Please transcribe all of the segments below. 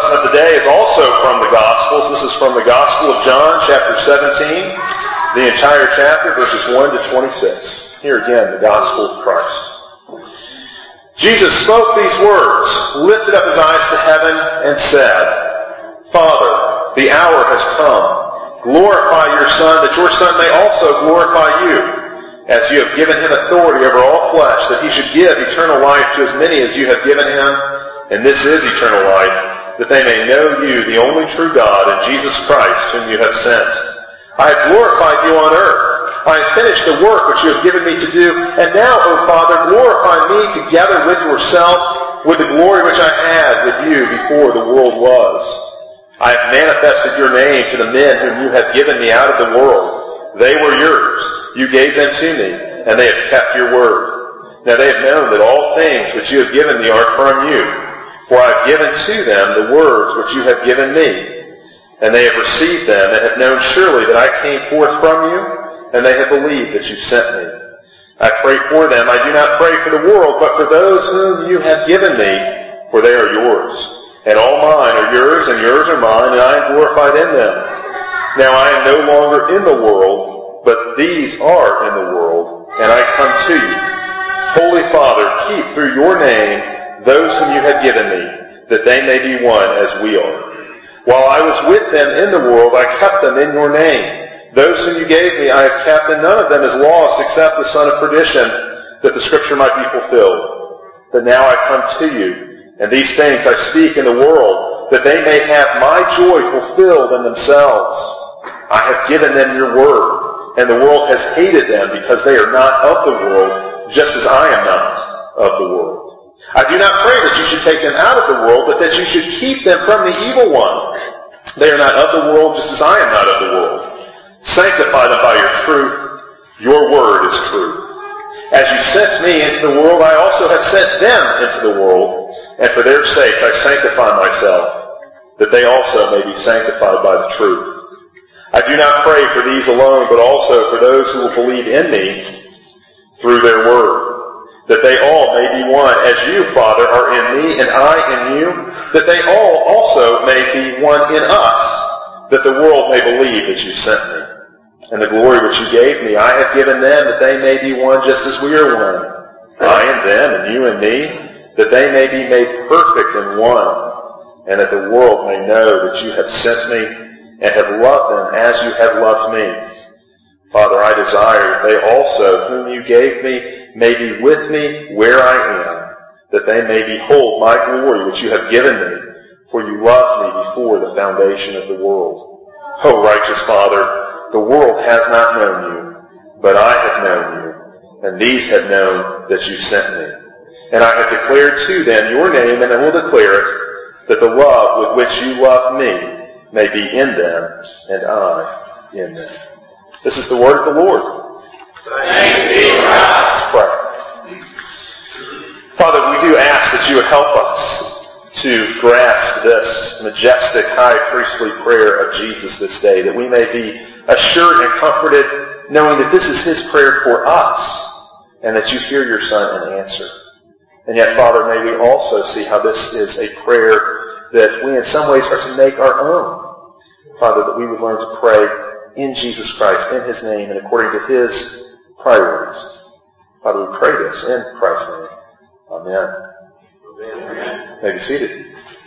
lesson of the day is also from the Gospels. This is from the Gospel of John, chapter 17, the entire chapter, verses 1 to 26. Here again, the Gospel of Christ. Jesus spoke these words, lifted up his eyes to heaven, and said, Father, the hour has come. Glorify your Son, that your Son may also glorify you, as you have given him authority over all flesh, that he should give eternal life to as many as you have given him. And this is eternal life, that they may know you, the only true God, and Jesus Christ, whom you have sent. I have glorified you on earth. I have finished the work which you have given me to do. And now, O Father, glorify me together with yourself, with the glory which I had with you before the world was. I have manifested your name to the men whom you have given me out of the world. They were yours. You gave them to me, and they have kept your word. Now they have known that all things which you have given me are from you. For I have given to them the words which you have given me, and they have received them, and have known surely that I came forth from you, and they have believed that you sent me. I pray for them. I do not pray for the world, but for those whom you have given me, for they are yours. And all mine are yours, and yours are mine, and I am glorified in them. Now I am no longer in the world, but these are in the world, and I come to you. Holy Father, keep through your name those whom you have given me, that they may be one as we are. While I was with them in the world, I kept them in your name. Those whom you gave me I have kept, and none of them is lost except the son of perdition, that the scripture might be fulfilled. But now I come to you, and these things I speak in the world, that they may have my joy fulfilled in themselves. I have given them your word, and the world has hated them because they are not of the world, just as I am not of the world. I do not pray that you should take them out of the world, but that you should keep them from the evil one. They are not of the world, just as I am not of the world. Sanctify them by your truth. Your word is truth. As you sent me into the world, I also have sent them into the world, and for their sakes I sanctify myself, that they also may be sanctified by the truth. I do not pray for these alone, but also for those who will believe in me through their word, that they all may be one, as you, Father, are in me, and I in you, that they all also may be one in us, that the world may believe that you sent me. And the glory which you gave me, I have given them, that they may be one just as we are one. I and them, and you and me, that they may be made perfect in one, and that the world may know that you have sent me, and have loved them as you have loved me. Father, I desire that they also, whom you gave me, may be with me where I am, that they may behold my glory which you have given me, for you loved me before the foundation of the world. O righteous Father, the world has not known you, but I have known you, and these have known that you sent me. And I have declared to them your name, and I will declare it, that the love with which you loved me may be in them, and I in them. This is the word of the Lord. Thanks be to God. Let's pray. Father, we do ask that you would help us to grasp this majestic high priestly prayer of Jesus this day, that we may be assured and comforted knowing that this is his prayer for us, and that you hear your Son and answer. And yet, Father, may we also see how this is a prayer that we in some ways are to make our own. Father, that we would learn to pray in Jesus Christ, in his name, and according to his priorities. Father, we pray this in Christ's name. Amen. Amen. You may be seated.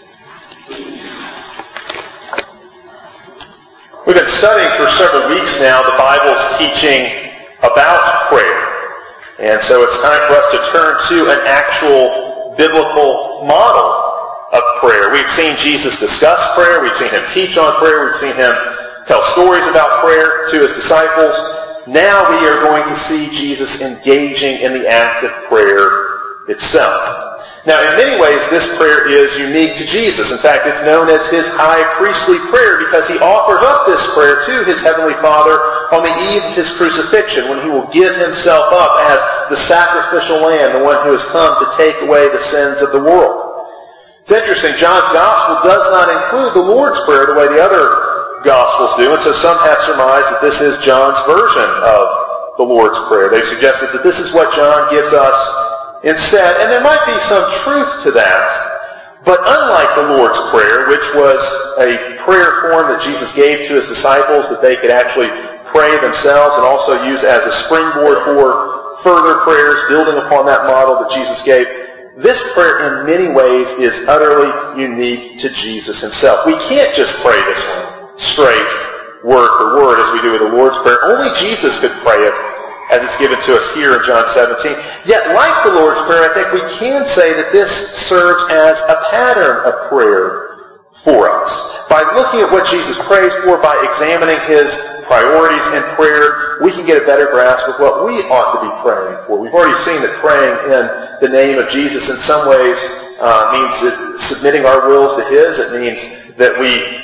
We've been studying for several weeks now the Bible's teaching about prayer. And so it's time for us to turn to an actual biblical model of prayer. We've seen Jesus discuss prayer. We've seen him teach on prayer. We've seen him tell stories about prayer to his disciples. Now we are going to see Jesus engaging in the act of prayer itself. Now, in many ways, this prayer is unique to Jesus. In fact, it's known as his high priestly prayer because he offers up this prayer to his heavenly Father on the eve of his crucifixion, when he will give himself up as the sacrificial lamb, the one who has come to take away the sins of the world. It's interesting, John's Gospel does not include the Lord's Prayer the way the other Gospels do, and so some have surmised that this is John's version of the Lord's Prayer. They've suggested that this is what John gives us instead, and there might be some truth to that, But unlike the Lord's Prayer, which was a prayer form that Jesus gave to his disciples that they could actually pray themselves and also use as a springboard for further prayers, building upon that model that Jesus gave, this prayer in many ways is utterly unique to Jesus himself. We can't just pray this one straight, word for word, as we do with the Lord's Prayer. Only Jesus could pray it as it's given to us here in John 17. Yet, like the Lord's Prayer, I think we can say that this serves as a pattern of prayer for us. By looking at what Jesus prays for, by examining his priorities in prayer, we can get a better grasp of what we ought to be praying for. We've already seen that praying in the name of Jesus in some ways means submitting our wills to his. It means that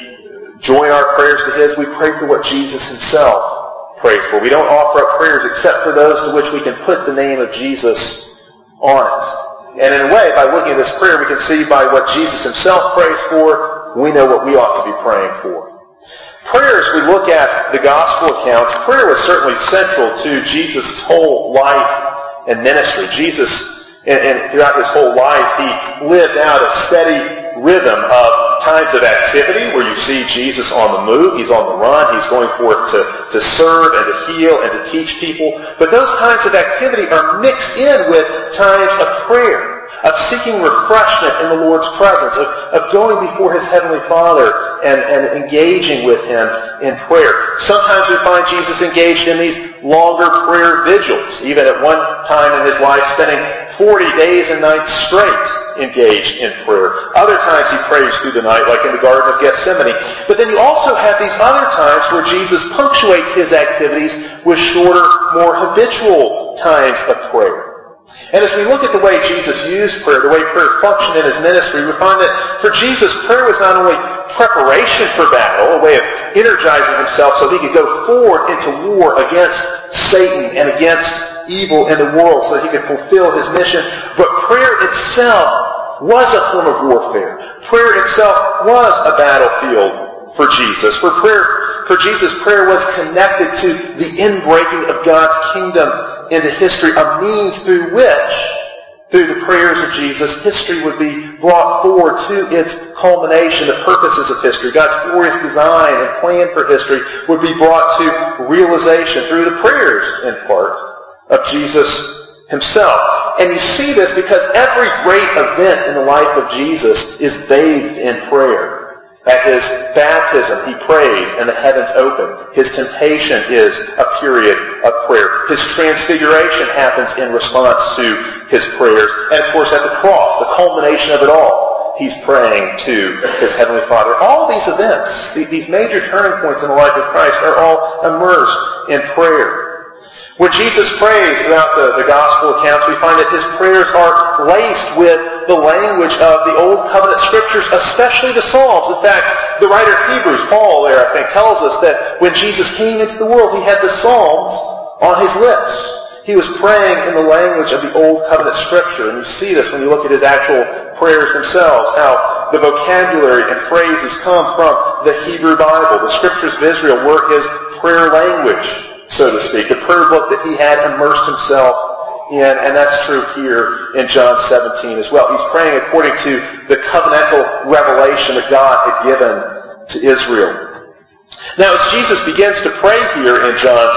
we join our prayers to his. We pray for what Jesus himself prays for. We don't offer up prayers except for those to which we can put the name of Jesus on it. And in a way, by looking at this prayer, we can see by what Jesus himself prays for, we know what we ought to be praying for. Prayer, as we look at the gospel accounts, prayer was certainly central to Jesus' whole life and ministry. Jesus, and throughout his whole life, he lived out a steady rhythm of times of activity where you see Jesus on the move. He's on the run. He's going forth to serve and to heal and to teach people. But those times of activity are mixed in with times of prayer, of seeking refreshment in the Lord's presence, of going before his heavenly Father and engaging with him in prayer. Sometimes we find Jesus engaged in these longer prayer vigils, even at one time in his life spending 40 days and nights straight engaged in prayer. Other times he prays through the night, like in the Garden of Gethsemane. But then you also have these other times where Jesus punctuates his activities with shorter, more habitual times of prayer. And as we look at the way Jesus used prayer, the way prayer functioned in his ministry, we find that for Jesus, prayer was not only preparation for battle, a way of energizing himself so he could go forward into war against Satan and against evil in the world so that he could fulfill his mission, but prayer itself was a form of warfare. Prayer itself was a battlefield for Jesus. For Jesus, prayer was connected to the inbreaking of God's kingdom into history, a means through which, through the prayers of Jesus, history would be brought forward to its culmination. The purposes of history, God's glorious design and plan for history, would be brought to realization through the prayers, in part, of Jesus himself. And you see this because every great event in the life of Jesus is bathed in prayer. At his baptism, he prays and the heavens open. His temptation is a period of prayer. His transfiguration happens in response to his prayers. And of course at the cross, the culmination of it all, he's praying to his heavenly Father. All these events, these major turning points in the life of Christ, are all immersed in prayer. When Jesus prays throughout the gospel accounts, we find that his prayers are laced with the language of the Old Covenant Scriptures, especially the Psalms. In fact, the writer of Hebrews, Paul there, I think, tells us that when Jesus came into the world, he had the Psalms on his lips. He was praying in the language of the Old Covenant Scripture. And you see this when you look at his actual prayers themselves, how the vocabulary and phrases come from the Hebrew Bible. The Scriptures of Israel were his prayer language, so to speak, the prayer book that he had immersed himself in, and that's true here in John 17 as well. He's praying according to the covenantal revelation that God had given to Israel. Now, as Jesus begins to pray here in John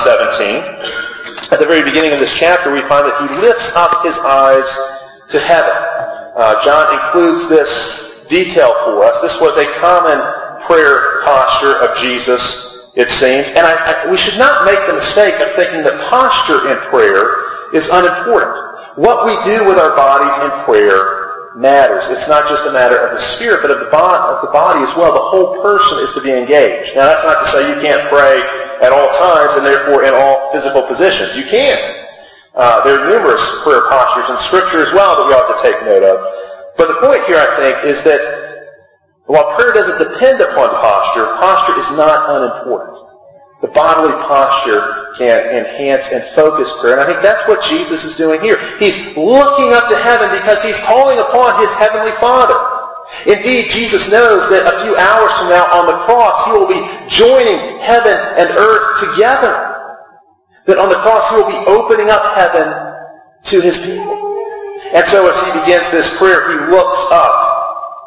17, at the very beginning of this chapter, we find that he lifts up his eyes to heaven. John includes this detail for us. This was a common prayer posture of Jesus, it seems. And we should not make the mistake of thinking that posture in prayer is unimportant. What we do with our bodies in prayer matters. It's not just a matter of the spirit, but of the body as well. The whole person is to be engaged. Now, that's not to say you can't pray at all times and therefore in all physical positions. You can. There are numerous prayer postures in Scripture as well that we ought to take note of. But the point here, I think, is that while prayer doesn't depend upon posture is not unimportant. The bodily posture can enhance and focus prayer. And I think that's what Jesus is doing here. He's looking up to heaven because he's calling upon his heavenly Father. Indeed, Jesus knows that a few hours from now on the cross, he will be joining heaven and earth together. That on the cross, he will be opening up heaven to his people. And so as he begins this prayer, he looks up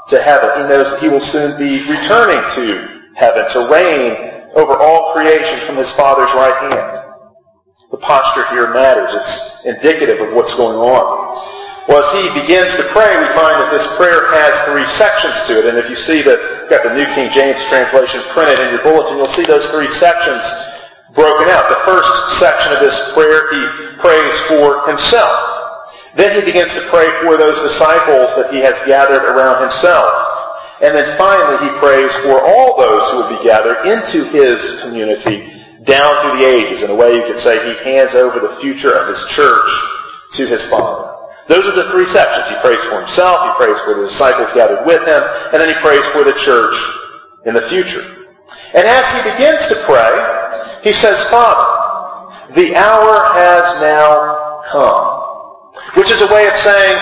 to heaven. He knows that he will soon be returning to heaven to reign over all creation from his Father's right hand. The posture here matters. It's indicative of what's going on. Well, as he begins to pray, we find that this prayer has 3 sections to it. And if you see that, you've got the New King James translation printed in your bulletin, you'll see those 3 sections broken out. The first section of this prayer, he prays for himself. Then he begins to pray for those disciples that he has gathered around himself. And then finally he prays for all those who would be gathered into his community down through the ages. In a way you could say he hands over the future of his church to his Father. Those are the 3 sections. He prays for himself, he prays for the disciples gathered with him, and then he prays for the church in the future. And as he begins to pray, he says, Father, the hour has now come. Which is a way of saying,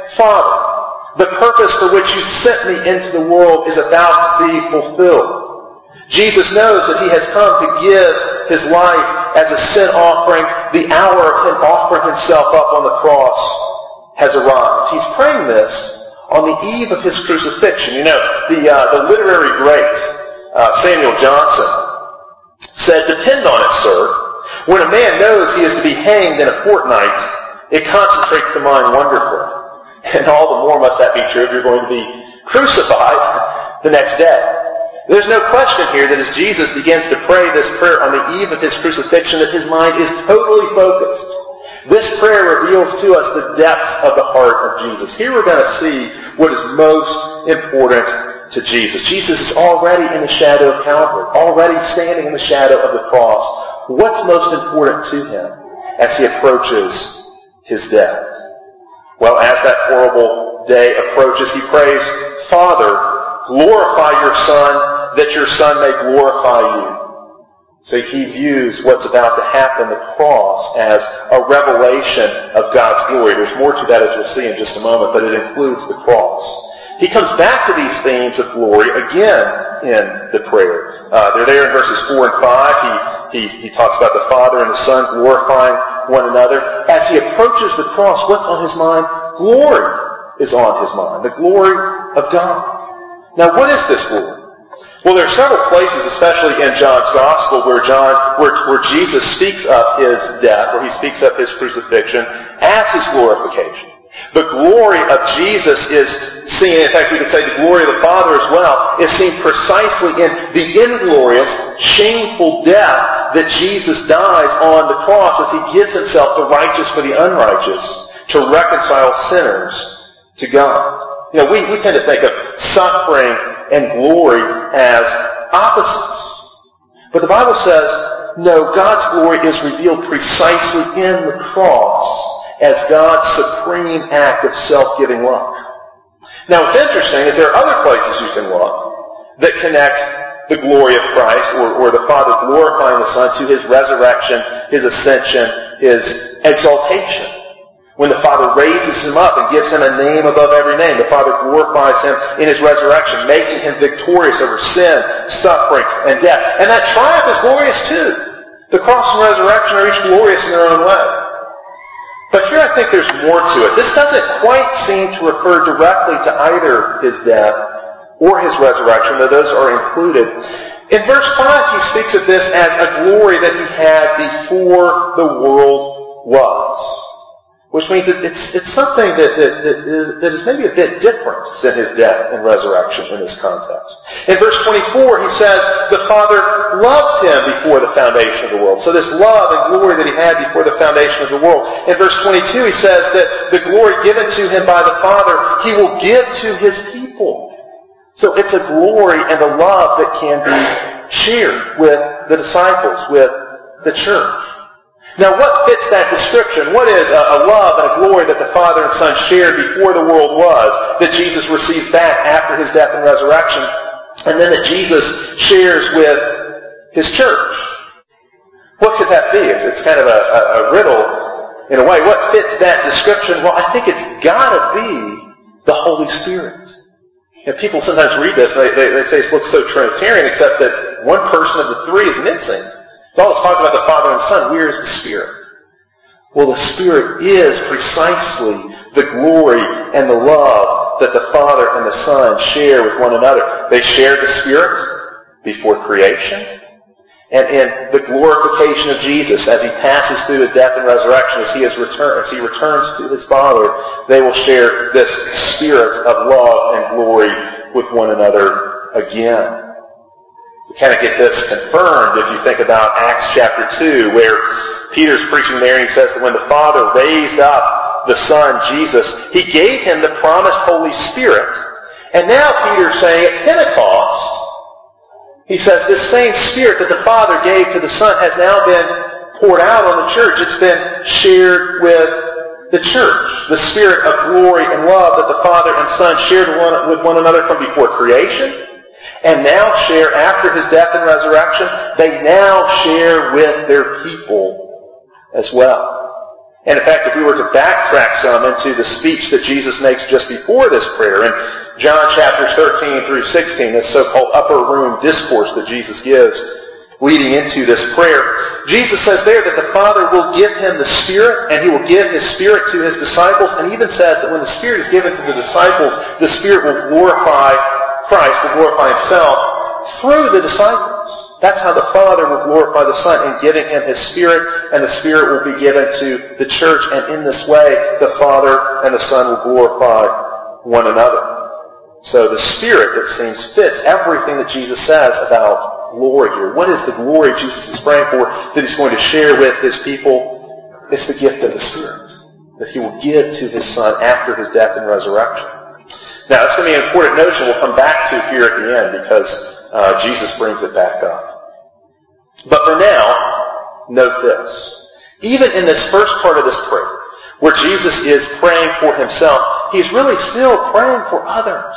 Father, the purpose for which you sent me into the world is about to be fulfilled. Jesus knows that he has come to give his life as a sin offering. The hour of him offering himself up on the cross has arrived. He's praying this on the eve of his crucifixion. You know, the literary great Samuel Johnson said, depend on it, sir, when a man knows he is to be hanged in a fortnight, it concentrates the mind wonderfully. And all the more must that be true if you're going to be crucified the next day. There's no question here that as Jesus begins to pray this prayer on the eve of his crucifixion, that his mind is totally focused. This prayer reveals to us the depths of the heart of Jesus. Here we're going to see what is most important to Jesus. Jesus is already in the shadow of Calvary, already standing in the shadow of the cross. What's most important to him as he approaches his death? Well, as that horrible day approaches, he prays, Father, glorify your Son, that your Son may glorify you. So he views what's about to happen, the cross, as a revelation of God's glory. There's more to that as we'll see in just a moment, but it includes the cross. He comes back to these themes of glory again in the prayer. They're there in verses 4 and 5. He talks about the Father and the Son glorifying one another. As he approaches the cross, what's on his mind? Glory is on his mind. The glory of God. Now, what is this glory? Well, there are several places, especially in John's Gospel, where Jesus speaks of his death, where he speaks of his crucifixion as his glorification. The glory of Jesus is seen, in fact, we could say the glory of the Father as well, is seen precisely in the inglorious, shameful death that Jesus dies on the cross as he gives himself the righteous for the unrighteous to reconcile sinners to God. You know, we tend to think of suffering and glory as opposites. But the Bible says, no, God's glory is revealed precisely in the cross as God's supreme act of self-giving love. Now, what's interesting is there are other places you can look that connect the glory of Christ or the Father glorifying the Son to his resurrection, his ascension, his exaltation. When the Father raises him up and gives him a name above every name, the Father glorifies him in his resurrection, making him victorious over sin, suffering, and death. And that triumph is glorious too. The cross and resurrection are each glorious in their own way. But here I think there's more to it. This doesn't quite seem to refer directly to either his death or his resurrection, though those are included. In verse 5, he speaks of this as a glory that he had before the world was. Which means it's something that is maybe a bit different than his death and resurrection in this context. In verse 24, he says, the Father loved him before the foundation of the world. So this love and glory that he had before the foundation of the world. In verse 22, he says that the glory given to him by the Father, he will give to his people. So it's a glory and a love that can be shared with the disciples, with the church. Now, what fits that description? What is a love and a glory that the Father and Son shared before the world was, that Jesus receives back after his death and resurrection, and then that Jesus shares with his church? What could that be? It's kind of a riddle in a way. What fits that description? Well, I think it's got to be the Holy Spirit. And people sometimes read this and they say it looks so Trinitarian, except that one person of the three is missing. It's always talking about the Father and Son. Where is the Spirit? Well, the Spirit is precisely the glory and the love love that the Father and the Son share with one another. They shared the Spirit before creation. And in the glorification of Jesus, as he passes through his death and resurrection, as he returns to his Father, they will share this Spirit of love and glory with one another again. We kind of get this confirmed if you think about Acts chapter 2, where Peter's preaching there, and he says that when the Father raised up the Son, Jesus, he gave him the promised Holy Spirit. And now Peter's saying at Pentecost, he says this same Spirit that the Father gave to the Son has now been poured out on the church. It's been shared with the church. The Spirit of glory and love that the Father and Son shared with one another from before creation, and now share after his death and resurrection, they now share with their people as well. And in fact, if we were to backtrack some into the speech that Jesus makes just before this prayer, in John chapters 13 through 16, this so-called upper room discourse that Jesus gives leading into this prayer, Jesus says there that the Father will give him the Spirit, and he will give his Spirit to his disciples, and even says that when the Spirit is given to the disciples, the Spirit will glorify Christ, will glorify himself through the disciples. That's how the Father will glorify the Son in giving him his Spirit, and the Spirit will be given to the church, and in this way, the Father and the Son will glorify one another. So the Spirit, it seems, fits everything that Jesus says about glory here. What is the glory Jesus is praying for that he's going to share with his people? It's the gift of the Spirit that he will give to his Son after his death and resurrection. Now, that's going to be an important notion we'll come back to here at the end because Jesus brings it back up. But for now, note this. Even in this first part of this prayer, where Jesus is praying for himself, he's really still praying for others.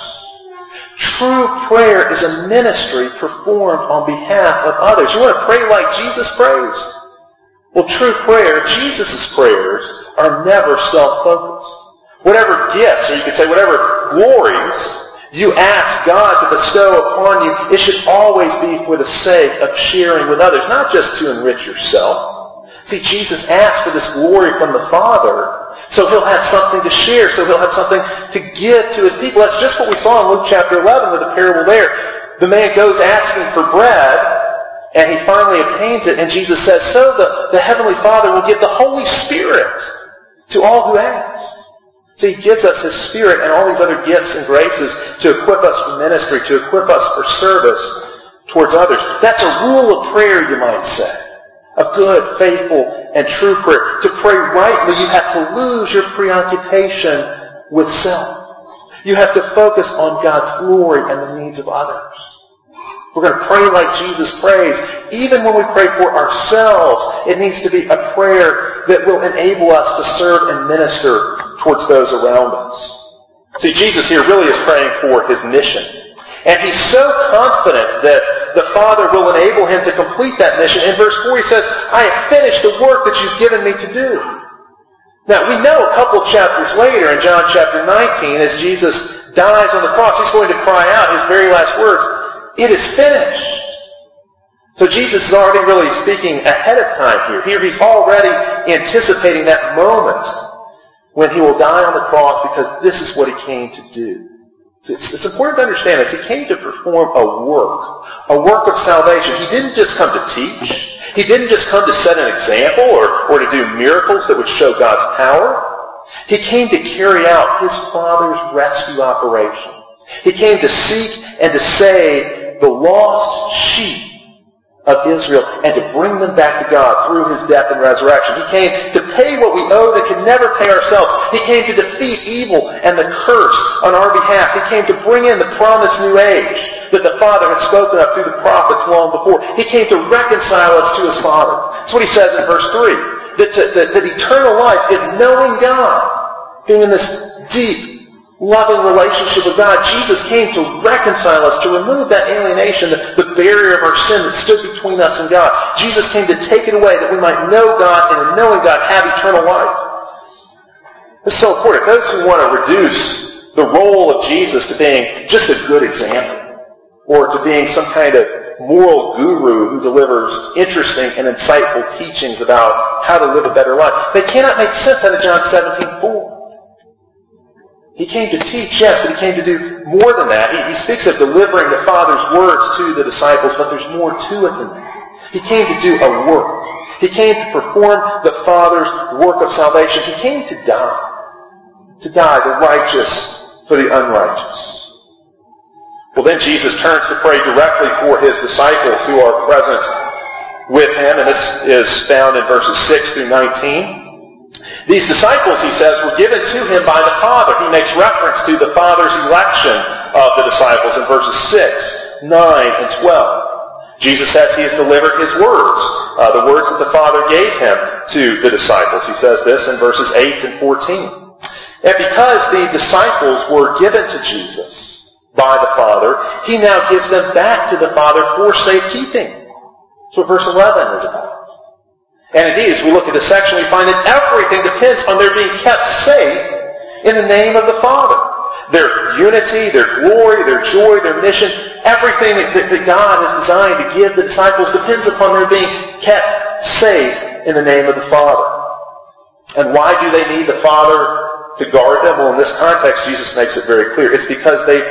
True prayer is a ministry performed on behalf of others. You want to pray like Jesus prays? Well, true prayer, Jesus' prayers, are never self-focused. Whatever gifts, or you could say whatever glories you ask God to bestow upon you, it should always be for the sake of sharing with others, not just to enrich yourself. See, Jesus asked for this glory from the Father, so he'll have something to share, so he'll have something to give to his people. That's just what we saw in Luke chapter 11 with the parable there. The man goes asking for bread, and he finally obtains it, and Jesus says, so the Heavenly Father will give the Holy Spirit to all who ask. See, he gives us his Spirit and all these other gifts and graces to equip us for ministry, to equip us for service towards others. That's a rule of prayer, you might say. A good, faithful, and true prayer. To pray rightly, you have to lose your preoccupation with self. You have to focus on God's glory and the needs of others. We're going to pray like Jesus prays. Even when we pray for ourselves, it needs to be a prayer that will enable us to serve and minister towards those around us. See, Jesus here really is praying for his mission. And he's so confident that the Father will enable him to complete that mission. In verse 4 he says, I have finished the work that you've given me to do. Now, we know a couple chapters later in John chapter 19, as Jesus dies on the cross, he's going to cry out his very last words, it is finished. So Jesus is already really speaking ahead of time here. Here he's already anticipating that moment when he will die on the cross because this is what he came to do. So it's important to understand this. He came to perform a work of salvation. He didn't just come to teach. He didn't just come to set an example or to do miracles that would show God's power. He came to carry out his Father's rescue operation. He came to seek and to save the lost sheep of Israel and to bring them back to God through his death and resurrection. He came to pay what we owe that could never pay ourselves. He came to defeat evil and the curse on our behalf. He came to bring in the promised new age that the Father had spoken of through the prophets long before. He came to reconcile us to his Father. That's what he says in verse 3. That eternal life is knowing God, being in this deep, loving relationship with God. Jesus came to reconcile us, to remove that alienation, the barrier of our sin that stood between us and God. Jesus came to take it away that we might know God and in knowing God have eternal life. This is so important. Those who want to reduce the role of Jesus to being just a good example or to being some kind of moral guru who delivers interesting and insightful teachings about how to live a better life, they cannot make sense out of John 17:4. He came to teach, yes, but he came to do more than that. He speaks of delivering the Father's words to the disciples, but there's more to it than that. He came to do a work. He came to perform the Father's work of salvation. He came to die, the righteous for the unrighteous. Well, then Jesus turns to pray directly for his disciples who are present with him, and this is found in verses 6 through 19. These disciples, he says, were given to him by the Father. He makes reference to the Father's election of the disciples in verses 6, 9, and 12. Jesus says he has delivered his words, the words that the Father gave him to the disciples. He says this in verses 8 and 14. And because the disciples were given to Jesus by the Father, he now gives them back to the Father for safekeeping. That's what verse 11 is about. And indeed, as we look at this section, we find that everything depends on their being kept safe in the name of the Father. Their unity, their glory, their joy, their mission, everything that God has designed to give the disciples depends upon their being kept safe in the name of the Father. And why do they need the Father to guard them? Well, in this context, Jesus makes it very clear. It's because they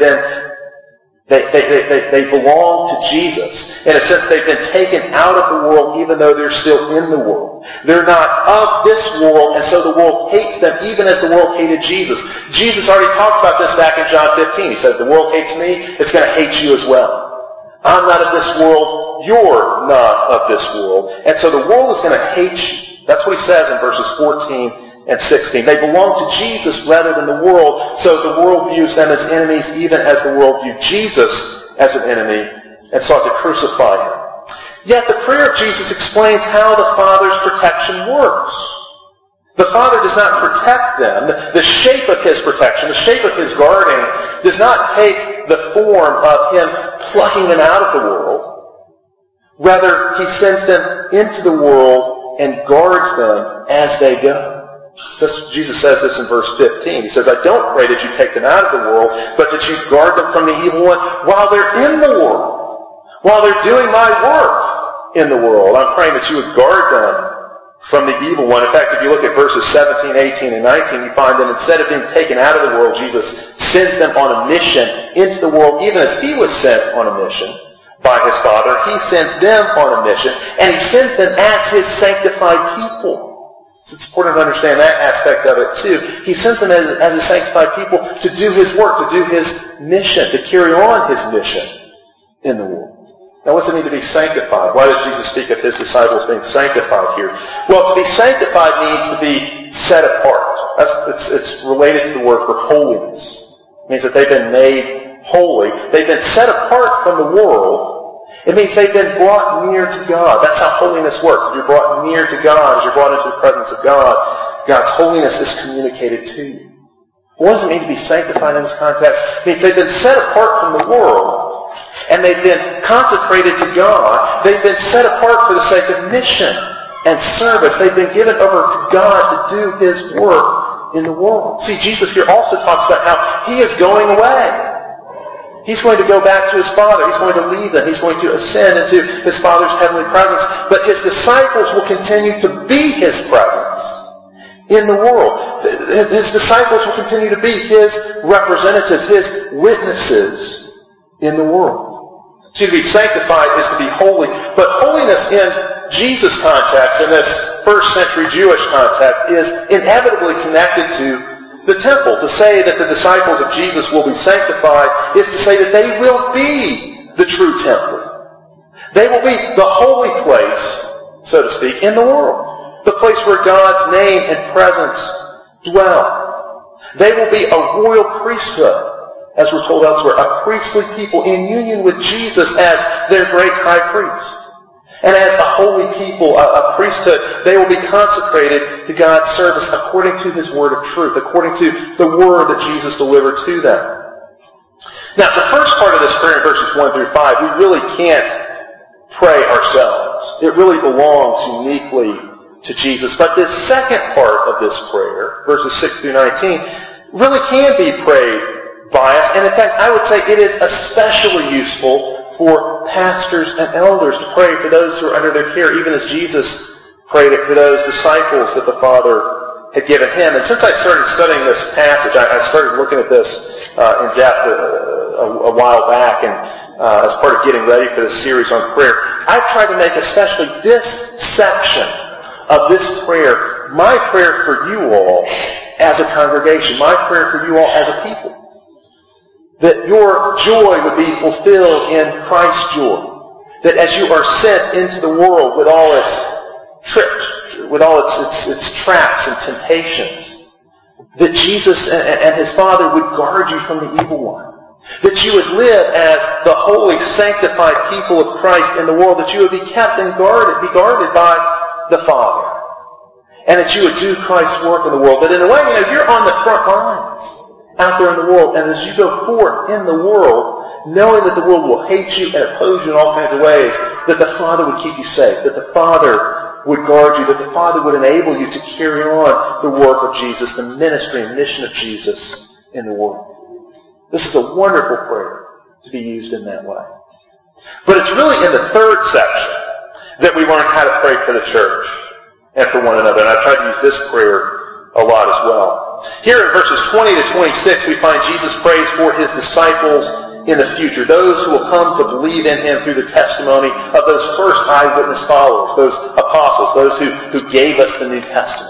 belong to Jesus. In a sense, they've been taken out of the world even though they're still in the world. They're not of this world, and so the world hates them even as the world hated Jesus. Jesus already talked about this back in John 15. He said, the world hates me, it's going to hate you as well. I'm not of this world, you're not of this world. And so the world is going to hate you. That's what he says in verses 14 and 16. They belong to Jesus rather than the world, so the world views them as enemies even as the world viewed Jesus as an enemy and sought to crucify him. Yet the prayer of Jesus explains how the Father's protection works. The Father does not protect them. The shape of his protection, the shape of his guarding, does not take the form of him plucking them out of the world. Rather, he sends them into the world and guards them as they go. Jesus says this in verse 15. He says, I don't pray that you take them out of the world, but that you guard them from the evil one while they're in the world, while they're doing my work in the world. I'm praying that you would guard them from the evil one. In fact, if you look at verses 17, 18, and 19, you find that instead of being taken out of the world, Jesus sends them on a mission into the world, even as he was sent on a mission by his Father. He sends them on a mission, and he sends them as his sanctified people. It's important to understand that aspect of it too. He sends them as a sanctified people to do his work, to do his mission, to carry on his mission in the world. Now, what's it mean to be sanctified? Why does Jesus speak of his disciples being sanctified here? Well, to be sanctified means to be set apart. It's related to the word for holiness. It means that they've been made holy. They've been set apart from the world. It means they've been brought near to God. That's how holiness works. If you're brought near to God, as you're brought into the presence of God, God's holiness is communicated to you. What does it mean to be sanctified in this context? It means they've been set apart from the world, and they've been consecrated to God. They've been set apart for the sake of mission and service. They've been given over to God to do his work in the world. See, Jesus here also talks about how he is going away. He's going to go back to his Father. He's going to leave them. He's going to ascend into his Father's heavenly presence. But his disciples will continue to be his presence in the world. His disciples will continue to be his representatives, his witnesses in the world. See, to be sanctified is to be holy. But holiness in Jesus' context, in this first century Jewish context, is inevitably connected to the temple. To say that the disciples of Jesus will be sanctified is to say that they will be the true temple. They will be the holy place, so to speak, in the world. The place where God's name and presence dwell. They will be a royal priesthood, as we're told elsewhere, a priestly people in union with Jesus as their great high priest. And as a holy people, a priesthood, they will be consecrated to God's service according to his word of truth, according to the word that Jesus delivered to them. Now, the first part of this prayer in verses 1 through 5, we really can't pray ourselves. It really belongs uniquely to Jesus. But the second part of this prayer, verses 6 through 19, really can be prayed by us. And in fact, I would say it is especially useful for pastors and elders to pray for those who are under their care, even as Jesus prayed it for those disciples that the Father had given him. And since I started studying this passage, I started looking at this in depth a while back, and as part of getting ready for this series on prayer, I've tried to make especially this section of this prayer my prayer for you all as a congregation, my prayer for you all as a people. That your joy would be fulfilled in Christ's joy. That as you are sent into the world with all its tricks, with all its traps and temptations, that Jesus and his Father would guard you from the evil one. That you would live as the holy, sanctified people of Christ in the world, that you would be kept and be guarded by the Father. And that you would do Christ's work in the world. That in a way, you're on the front lines out there in the world. And as you go forth in the world, knowing that the world will hate you and oppose you in all kinds of ways, that the Father would keep you safe, that the Father would guard you, that the Father would enable you to carry on the work of Jesus, the ministry and mission of Jesus in the world. This is a wonderful prayer to be used in that way. But it's really in the third section that we learn how to pray for the church and for one another. And I've tried to use this prayer a lot as well. Here in verses 20 to 26, we find Jesus prays for his disciples in the future, those who will come to believe in him through the testimony of those first eyewitness followers, those apostles, those who gave us the New Testament.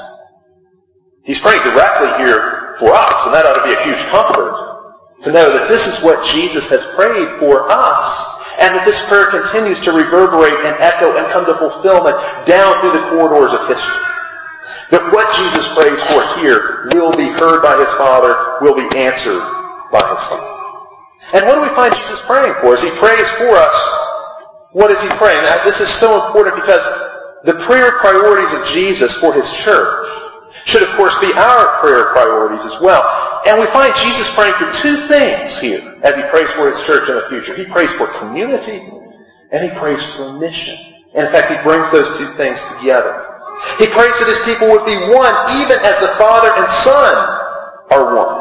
He's praying directly here for us, and that ought to be a huge comfort to know that this is what Jesus has prayed for us, and that this prayer continues to reverberate and echo and come to fulfillment down through the corridors of history. That what Jesus prays for here will be heard by his Father, will be answered by his Father. And what do we find Jesus praying for? As he prays for us, what is he praying? Now, this is so important because the prayer priorities of Jesus for his church should, of course, be our prayer priorities as well. And we find Jesus praying for two things here as he prays for his church in the future. He prays for community and he prays for mission. And in fact, he brings those two things together. He prays that his people would be one, even as the Father and Son are one.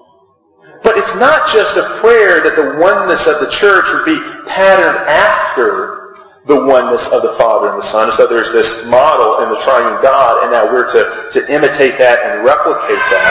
But it's not just a prayer that the oneness of the church would be patterned after the oneness of the Father and the Son. So there's this model in the triune God, and now we're to imitate that and replicate that.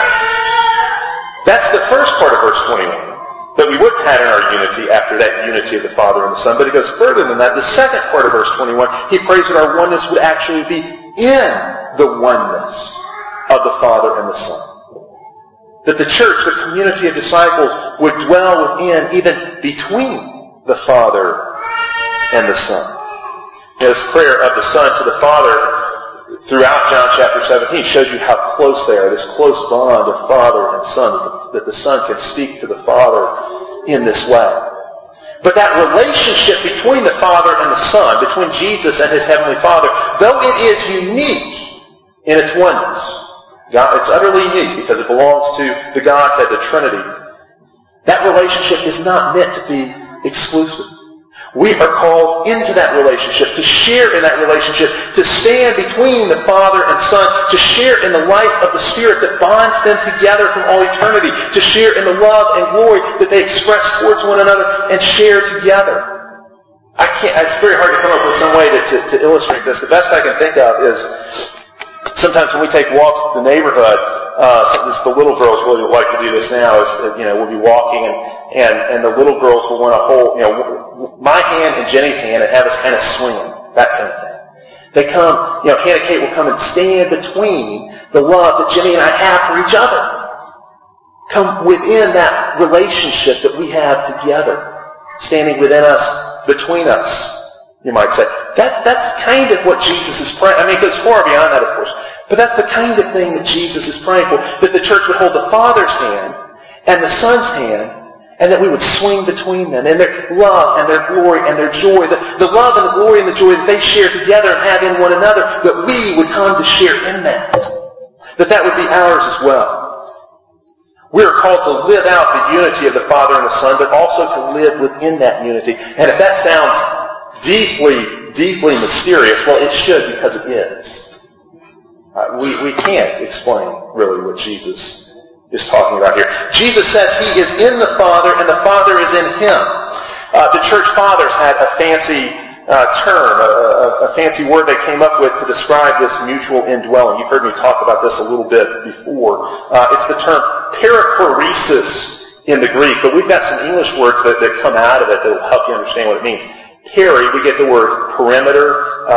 That's the first part of verse 21, that we would pattern our unity after that unity of the Father and the Son. But it goes further than that. The second part of verse 21, he prays that our oneness would actually be in the oneness of the Father and the Son. That the church, the community of disciples, would dwell within, even between the Father and the Son. This prayer of the Son to the Father throughout John chapter 17 shows you how close they are, this close bond of Father and Son, that the Son can speak to the Father in this way. But that relationship between the Father and the Son, between Jesus and his Heavenly Father, though it is unique in its oneness, it's utterly unique because it belongs to the Godhead, the Trinity, that relationship is not meant to be exclusive. We are called into that relationship, to share in that relationship, to stand between the Father and Son, to share in the life of the Spirit that bonds them together from all eternity, to share in the love and glory that they express towards one another and share together. It's very hard to come up with some way to illustrate this. The best I can think of is sometimes when we take walks in the neighborhood, the little girls really like to do this now, we'll be walking and the little girls will want to hold, my hand and Jenny's hand and have us kind of swinging, that kind of thing. They come, Hannah Kate will come and stand between the love that Jenny and I have for each other. Come within that relationship that we have together, standing within us, between us, you might say. That's kind of what Jesus is praying. It goes far beyond that, of course. But that's the kind of thing that Jesus is praying for, that the church would hold the Father's hand and the Son's hand, and that we would swing between them in their love and their glory and their joy, the love and the glory and the joy that they share together and have in one another, that we would come to share in that would be ours as well. We are called to live out the unity of the Father and the Son, but also to live within that unity. And if that sounds deeply, deeply mysterious, well, it should, because it is. We can't explain really what Jesus is talking about here. Jesus says he is in the Father and the Father is in him. The church fathers had a fancy term, a fancy word they came up with to describe this mutual indwelling. You've heard me talk about this a little bit before. It's the term perichoresis in the Greek, but we've got some English words that come out of it that will help you understand what it means. Peri, we get the word perimeter,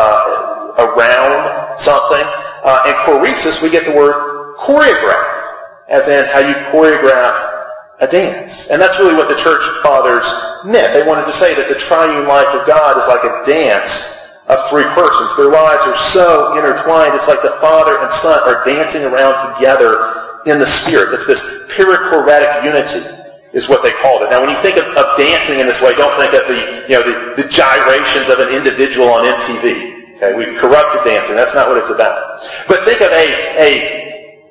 around something. And choresis, we get the word choreograph, as in how you choreograph a dance. And that's really what the church fathers meant. They wanted to say that the triune life of God is like a dance of three persons. Their lives are so intertwined, it's like the Father and Son are dancing around together in the Spirit. It's this perichoretic unity is what they called it. Now, when you think of dancing in this way, don't think of the gyrations of an individual on MTV. Okay, we've corrupted dancing. That's not what it's about. But think of a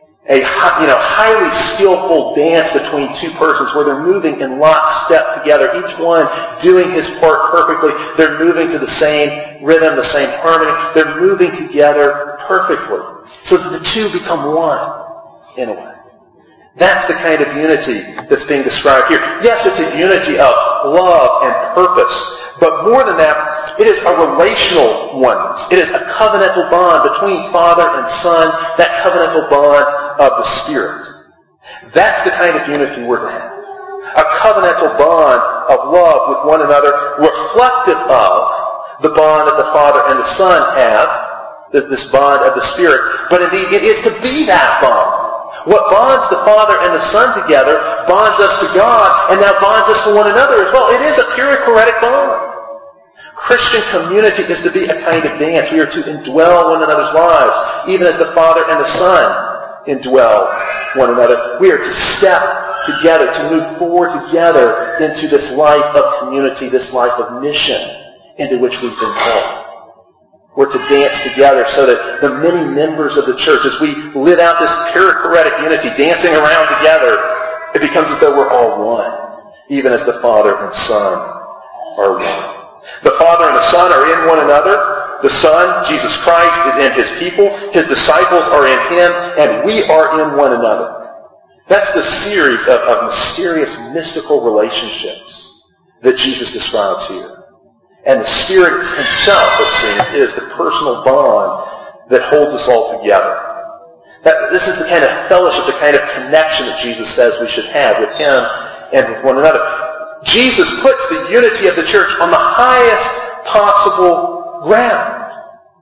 highly skillful dance between two persons where they're moving in lockstep together, each one doing his part perfectly. They're moving to the same rhythm, the same harmony. They're moving together perfectly so that the two become one in a way. That's the kind of unity that's being described here. Yes, it's a unity of love and purpose, but more than that, it is a relational oneness. It is a covenantal bond between Father and Son, that covenantal bond of the Spirit. That's the kind of unity we're to have. A covenantal bond of love with one another, reflective of the bond that the Father and the Son have, this bond of the Spirit. But indeed, it is to be that bond. What bonds the Father and the Son together bonds us to God, and now bonds us to one another as well. It is a perichoretic bond. Christian community is to be a kind of dance. We are to indwell one another's lives, even as the Father and the Son indwell one another. We are to step together, to move forward together into this life of community, this life of mission into which we've been called. We're to dance together so that the many members of the church, as we live out this perichoretic unity, dancing around together, it becomes as though we're all one, even as the Father and Son are one. The Father and the Son are in one another. The Son, Jesus Christ, is in his people. His disciples are in him, and we are in one another. That's the series of mysterious, mystical relationships that Jesus describes here. And the Spirit himself, it seems, is the personal bond that holds us all together. This is the kind of fellowship, the kind of connection that Jesus says we should have with him and with one another. Jesus puts the unity of the church on the highest possible ground.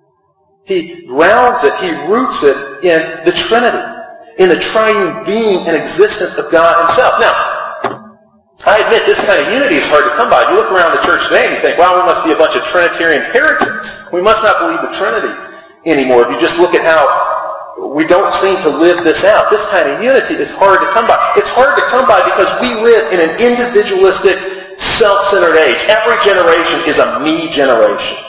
He grounds it, he roots it in the Trinity, in the triune being and existence of God himself. Now, I admit this kind of unity is hard to come by. You look around the church today and you think, wow, we must be a bunch of Trinitarian heretics. We must not believe the Trinity anymore. If you just look at how we don't seem to live this out. This kind of unity is hard to come by. It's hard to come by because we live in an individualistic, self-centered age. Every generation is a me generation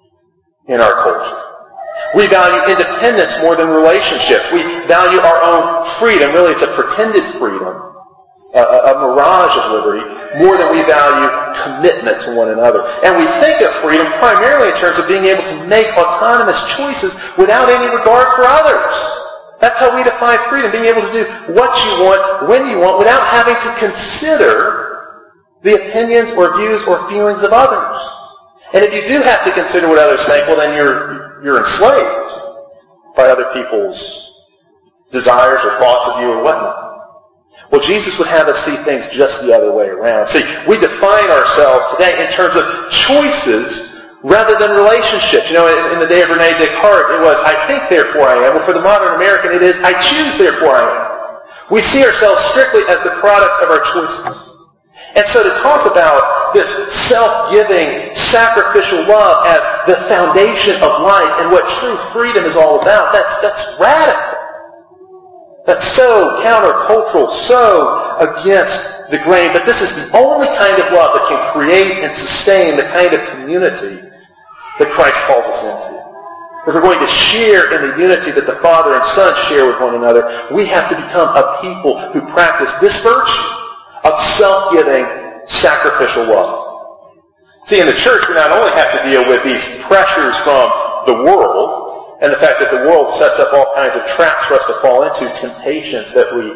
in our culture. We value independence more than relationships. We value our own freedom. Really, it's a pretended freedom, a mirage of liberty, more than we value commitment to one another. And we think of freedom primarily in terms of being able to make autonomous choices without any regard for others. That's how we define freedom, being able to do what you want, when you want, without having to consider the opinions or views or feelings of others. And if you do have to consider what others think, well, then you're enslaved by other people's desires or thoughts of you or whatnot. Well, Jesus would have us see things just the other way around. See, we define ourselves today in terms of choices rather than relationships. You know, in the day of Rene Descartes, it was, I think, therefore I am. Well, for the modern American, it is, I choose, therefore I am. We see ourselves strictly as the product of our choices. And so to talk about this self-giving, sacrificial love as the foundation of life and what true freedom is all about, that's radical. That's so countercultural, so against the grain. But this is the only kind of love that can create and sustain the kind of community that Christ calls us into. If we're going to share in the unity that the Father and Son share with one another, we have to become a people who practice this virtue of self-giving, sacrificial love. See, in the church, we not only have to deal with these pressures from the world, and the fact that the world sets up all kinds of traps for us to fall into, temptations that we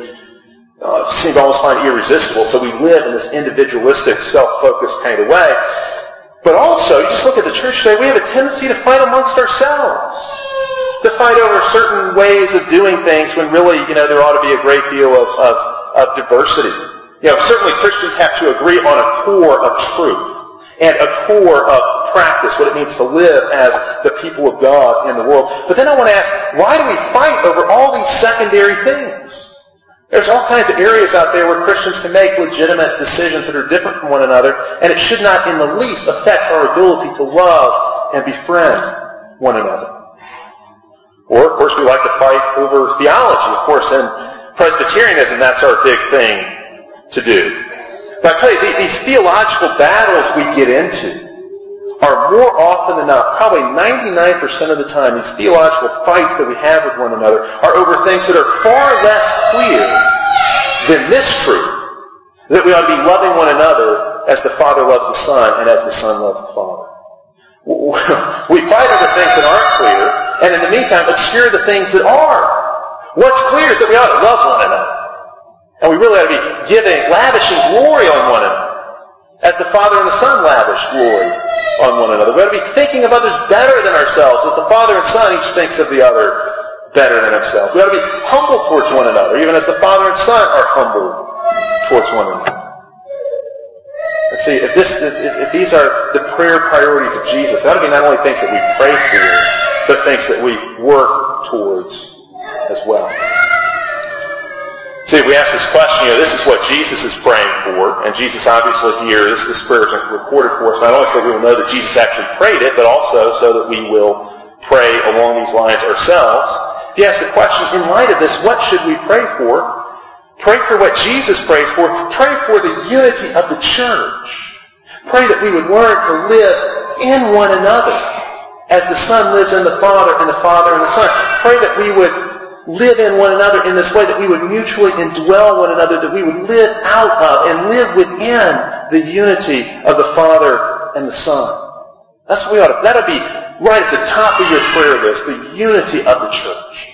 seem to almost find irresistible. So we live in this individualistic, self-focused kind of way. But also, you just look at the church today, we have a tendency to fight amongst ourselves. To fight over certain ways of doing things when really, there ought to be a great deal of diversity. Certainly Christians have to agree on a core of truth and a core of practice, what it means to live as the people of God in the world. But then I want to ask, why do we fight over all these secondary things? There's all kinds of areas out there where Christians can make legitimate decisions that are different from one another, and it should not in the least affect our ability to love and befriend one another. Or, of course, we like to fight over theology. Of course, in Presbyterianism, that's our big thing to do. But I tell you, these theological battles we get into are more often than not, probably 99% of the time, these theological fights that we have with one another are over things that are far less clear than this truth, that we ought to be loving one another as the Father loves the Son and as the Son loves the Father. We fight over things that aren't clear, and in the meantime, obscure the things that are. What's clear is that we ought to love one another. And we really ought to be lavishing glory on one another, as the Father and the Son lavish glory on one another. We ought to be thinking of others better than ourselves, as the Father and Son each thinks of the other better than himself. We ought to be humble towards one another, even as the Father and Son are humble towards one another. And see, if these are the prayer priorities of Jesus, that ought to be not only things that we pray for, but things that we work towards as well. See, we ask this question, this is what Jesus is praying for, and Jesus obviously here, this prayer is recorded for us, not only so that we will know that Jesus actually prayed it, but also so that we will pray along these lines ourselves. If you ask the question, in light of this, what should we pray for? Pray for what Jesus prays for. Pray for the unity of the church. Pray that we would learn to live in one another as the Son lives in the Father and the Father in the Son. Pray that we would live in one another in this way, that we would mutually indwell one another, that we would live out of and live within the unity of the Father and the Son. That's what that'll be right at the top of your prayer list, the unity of the church.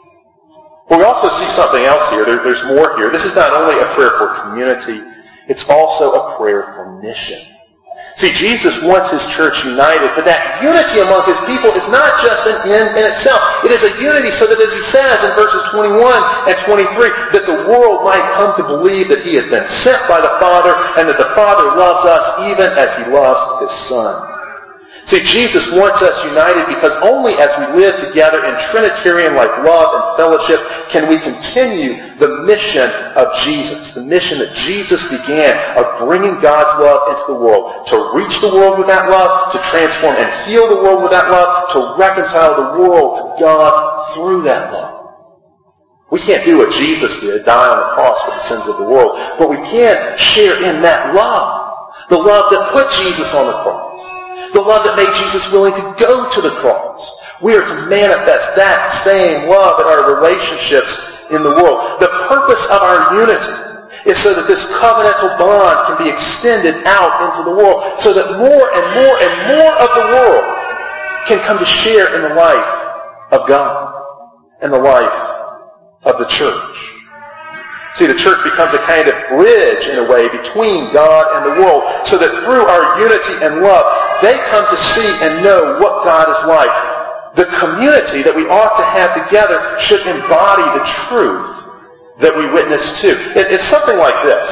But we also see something else here. There's more here. This is not only a prayer for community, it's also a prayer for mission. See, Jesus wants his church united, but that unity among his people is not just an end in itself. It is a unity so that, as he says in verses 21 and 23, that the world might come to believe that he has been sent by the Father and that the Father loves us even as he loves his Son. See, Jesus wants us united because only as we live together in Trinitarian-like love and fellowship can we continue the mission of Jesus, the mission that Jesus began of bringing God's love into the world, to reach the world with that love, to transform and heal the world with that love, to reconcile the world to God through that love. We can't do what Jesus did, die on the cross for the sins of the world, but we can share in that love, the love that put Jesus on the cross. The love that made Jesus willing to go to the cross. We are to manifest that same love in our relationships in the world. The purpose of our unity is so that this covenantal bond can be extended out into the world, so that more and more and more of the world can come to share in the life of God and the life of the church. See, the church becomes a kind of bridge, in a way, between God and the world, so that through our unity and love, they come to see and know what God is like. The community that we ought to have together should embody the truth that we witness to. It's something like this.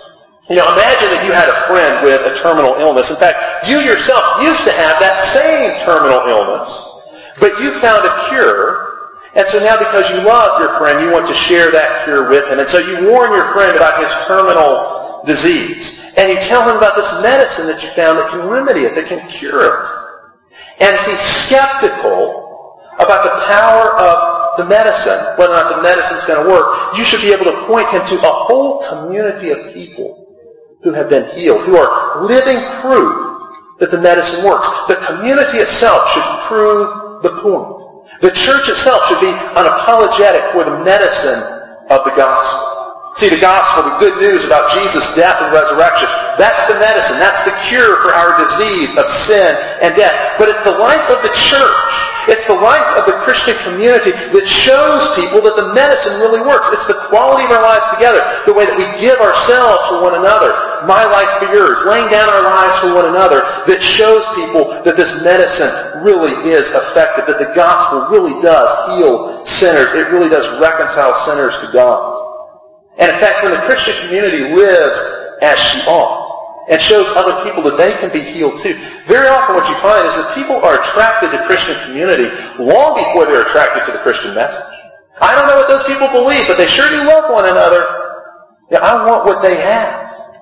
Imagine that you had a friend with a terminal illness. In fact, you yourself used to have that same terminal illness, but you found a cure. And so now because you love your friend, you want to share that cure with him. And so you warn your friend about his terminal disease. And you tell him about this medicine that you found that can remedy it, that can cure it. And if he's skeptical about the power of the medicine, whether or not the medicine's going to work, you should be able to point him to a whole community of people who have been healed, who are living proof that the medicine works. The community itself should prove the point. The church itself should be unapologetic for the medicine of the gospel. See, the gospel, the good news about Jesus' death and resurrection, that's the medicine. That's the cure for our disease of sin and death. But it's the life of the church It's the life of the Christian community that shows people that the medicine really works. It's the quality of our lives together, the way that we give ourselves for one another, my life for yours, laying down our lives for one another, that shows people that this medicine really is effective, that the gospel really does heal sinners. It really does reconcile sinners to God. And in fact, when the Christian community lives as she ought, and shows other people that they can be healed too. Very often what you find is that people are attracted to Christian community long before they're attracted to the Christian message. I don't know what those people believe, but they sure do love one another. Yeah, I want what they have.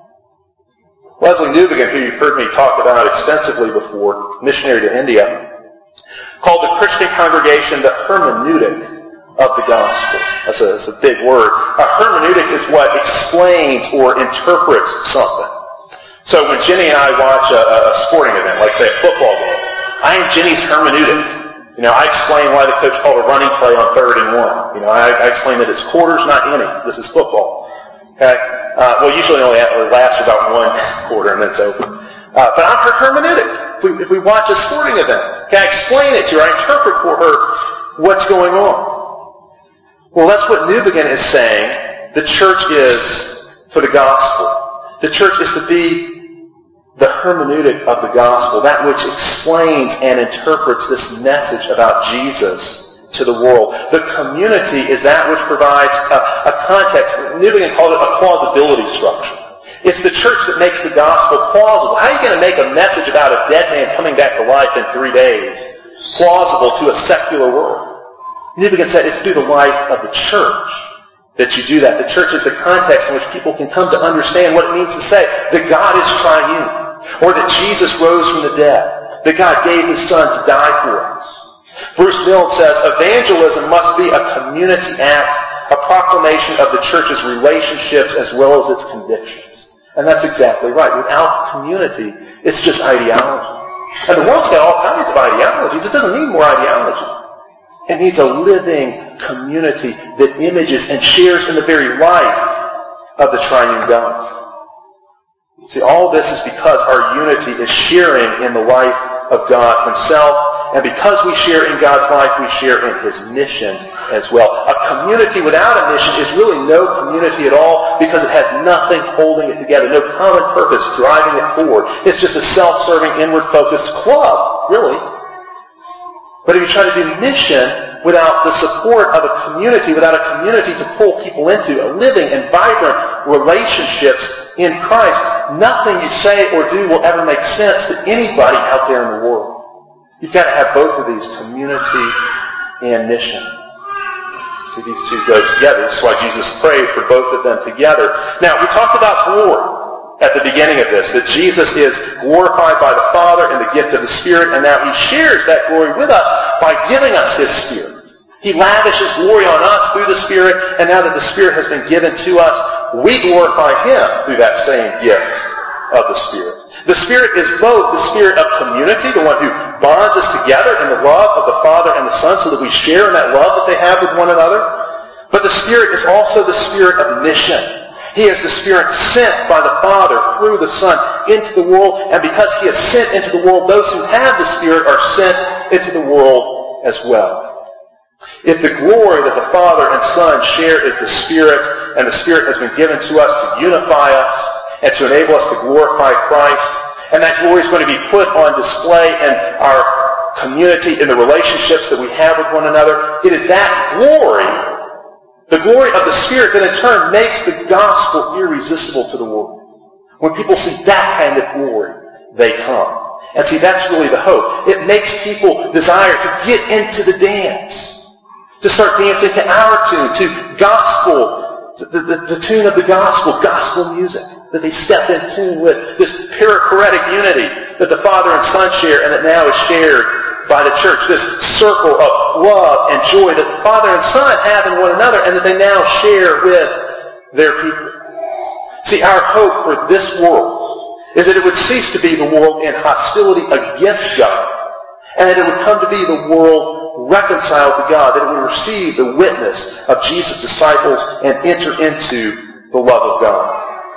Leslie Newbigin, who you've heard me talk about extensively before, missionary to India, called the Christian congregation the hermeneutic of the gospel. That's a big word. A hermeneutic is what explains or interprets something. So when Jenny and I watch a sporting event, like say a football game, I am Jenny's hermeneutic. I explain why the coach called a running play on 3rd and 1. I explain that it's quarters, not innings. This is football. Okay? Well, usually only lasts about 1 quarter and then it's over. But I'm her hermeneutic. If we watch a sporting event, I explain it to her. I interpret for her what's going on. Well, that's what Newbigin is saying the church is for the gospel. The church is to be the hermeneutic of the gospel, that which explains and interprets this message about Jesus to the world. The community is that which provides a context. Newbigin called it a plausibility structure. It's the church that makes the gospel plausible. How are you going to make a message about a dead man coming back to life in 3 days plausible to a secular world? Newbigin said it's through the life of the church that you do that. The church is the context in which people can come to understand what it means to say that God is triune, or that Jesus rose from the dead, that God gave his Son to die for us. Bruce Milne says, evangelism must be a community act, a proclamation of the church's relationships as well as its convictions. And that's exactly right. Without community, it's just ideology. And the world's got all kinds of ideologies. It doesn't need more ideology. It needs a living community that images and shares in the very life of the triune God. See, all this is because our unity is sharing in the life of God himself, and because we share in God's life, we share in his mission as well. A community without a mission is really no community at all because it has nothing holding it together, no common purpose driving it forward. It's just a self-serving, inward-focused club, really. But if you try to do mission without the support of a community, without a community to pull people into a living and vibrant relationships in Christ, nothing you say or do will ever make sense to anybody out there in the world. You've got to have both of these, community and mission. See, these two go together. This is why Jesus prayed for both of them together. Now, we talked about glory at the beginning of this, that Jesus is glorified by the Father in the gift of the Spirit, and now he shares that glory with us by giving us his Spirit. He lavishes glory on us through the Spirit, and now that the Spirit has been given to us, we glorify him through that same gift of the Spirit. The Spirit is both the Spirit of community, the one who bonds us together in the love of the Father and the Son so that we share in that love that they have with one another. But the Spirit is also the Spirit of mission. He is the Spirit sent by the Father through the Son into the world, and because he is sent into the world, those who have the Spirit are sent into the world as well. If the glory that the Father and Son share is the Spirit, and the Spirit has been given to us to unify us and to enable us to glorify Christ, and that glory is going to be put on display in our community, in the relationships that we have with one another, it is that glory, the glory of the Spirit, that in turn makes the gospel irresistible to the world. When people see that kind of glory, they come. And see, that's really the hope. It makes people desire to get into the dance, to start dancing to our tune, to gospel, the tune of the gospel music, that they step in tune with, this perichoretic unity that the Father and Son share and that now is shared by the church, this circle of love and joy that the Father and Son have in one another and that they now share with their people. See, our hope for this world is that it would cease to be the world in hostility against God, and that it would come to be the world reconciled to God, that it would receive the witness of Jesus' disciples and enter into the love of God.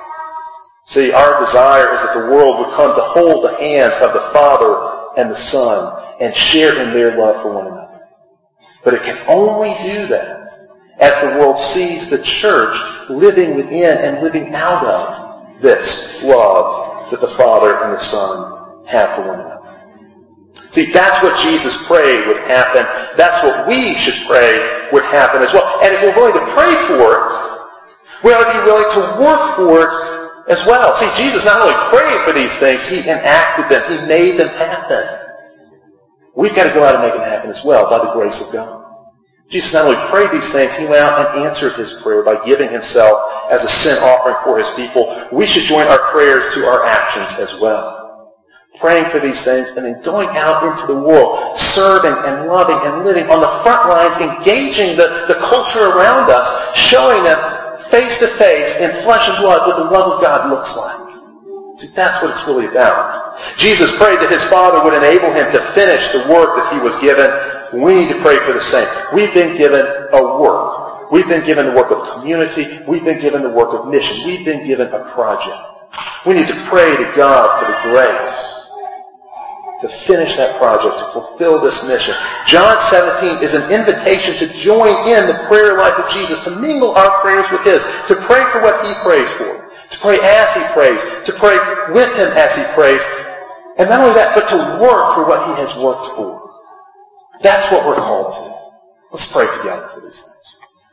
See, our desire is that the world would come to hold the hands of the Father and the Son and share in their love for one another. But it can only do that as the world sees the church living within and living out of this love that the Father and the Son have for one another. See, that's what Jesus prayed would happen. That's what we should pray would happen as well. And if we're willing to pray for it, we ought to be willing to work for it as well. See, Jesus not only prayed for these things, he enacted them. He made them happen. We've got to go out and make them happen as well by the grace of God. Jesus not only prayed these things, he went out and answered his prayer by giving himself as a sin offering for his people. We should join our prayers to our actions as well. Praying for these things and then going out into the world, serving and loving and living on the front lines, engaging the culture around us, showing them face to face in flesh and blood what the love of God looks like. See, that's what it's really about. Jesus prayed that his Father would enable him to finish the work that he was given. We need to pray for the same. We've been given a work. We've been given the work of community. We've been given the work of mission. We've been given a project. We need to pray to God for the grace to finish that project, to fulfill this mission. John 17 is an invitation to join in the prayer life of Jesus, to mingle our prayers with his, to pray for what he prays for, to pray as he prays, to pray with him as he prays, and not only that, but to work for what he has worked for. That's what we're called to. Let's pray together for these things.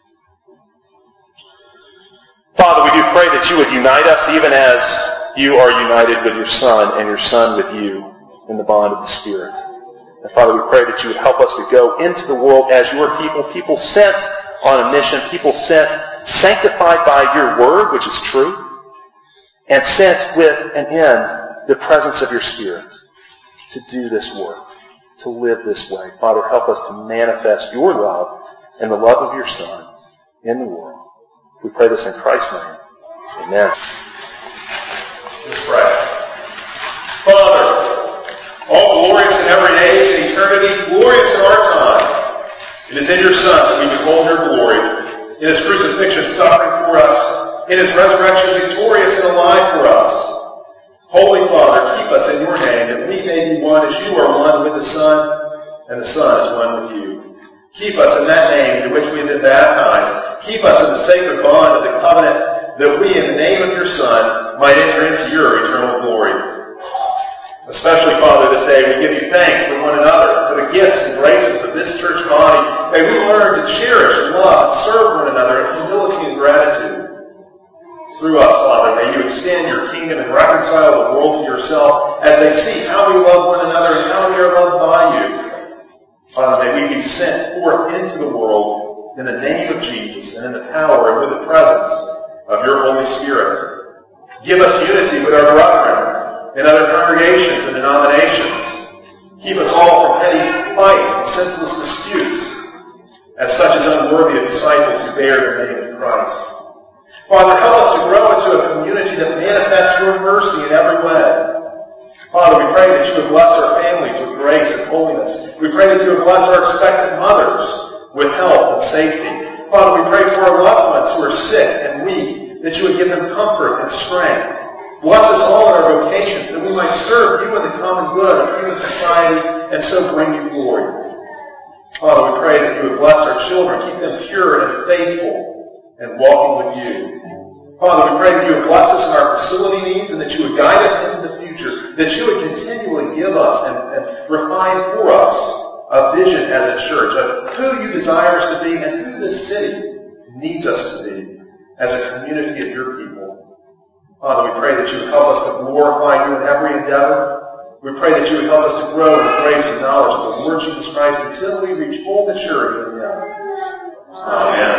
Father, we do pray that you would unite us even as you are united with your Son and your Son with you in the bond of the Spirit. And Father, we pray that you would help us to go into the world as your people sent on a mission, people sent, sanctified by your word, which is true, and sent with and in the presence of your Spirit to do this work, to live this way. Father, help us to manifest your love and the love of your Son in the world. We pray this in Christ's name. Amen. Let's pray. Father, all glorious in every age and eternity, glorious in our time, it is in your Son that we behold your glory. In his crucifixion, suffering for us. In his resurrection, victorious and alive for us. Holy Father, keep us in your name, that we may be one as you are one with the Son, and the Son is one with you. Keep us in that name into which we have been baptized. Keep us in the sacred bond of the covenant, that we, in the name of your Son, might enter into your eternal glory. Especially, Father, this day we give you thanks for one another, for the gifts and graces of this church body. May we learn to cherish and love and serve one another in humility and gratitude. Through us, Father, may you extend your kingdom and reconcile the world to yourself as they see how we love one another and how we are loved by you. Father, may we be sent forth into the world in the name of Jesus and in the power and with the presence of your Holy Spirit. Give us unity with our brethren in other congregations and denominations. Keep us all from petty fights and senseless disputes, as such as unworthy of disciples who bear the name of Christ. Father, help us to grow into a community that manifests your mercy in every way. Father, we pray that you would bless our families with grace and holiness. We pray that you would bless our expectant mothers with health and safety. Father, we pray for our loved ones who are sick and weak, that you would give them comfort and strength. Bless us all in our vocations, that we might serve you in the common good of human society and so bring you glory. Father, we pray that you would bless our children, keep them pure and faithful and walking with you. Father, we pray that you would bless us in our facility needs and that you would guide us into the future, that you would continually give us and refine for us a vision as a church of who you desire us to be and who this city needs us to be as a community of your people. Father, we pray that you would help us to glorify you in every endeavor. We pray that you would help us to grow in the grace and knowledge of the Lord Jesus Christ until we reach full maturity in the end. Amen.